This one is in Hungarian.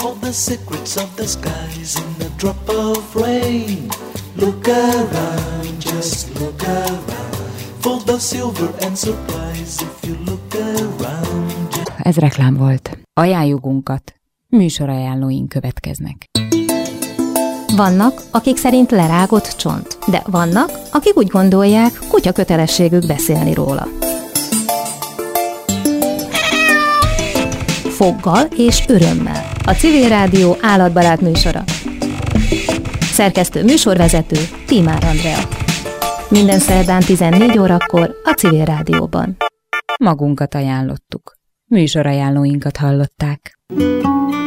all the secrets of the skies in a drop of rain. Look around, just look around, full of silver and surprise if you look around. Ez reklám volt. Ajánljugunkat, műsorajánlóink következnek. Vannak, akik szerint lerágott csont, de vannak, akik úgy gondolják, kutya kötelességük beszélni róla. Foggal és örömmel. A Civil Rádió állatbarát műsora. Szerkesztő műsorvezető Tímár Andrea. Minden szerdán 14 órakor a Civil Rádióban. Magunkat ajánlottuk. Műsorajánlóinkat hallották.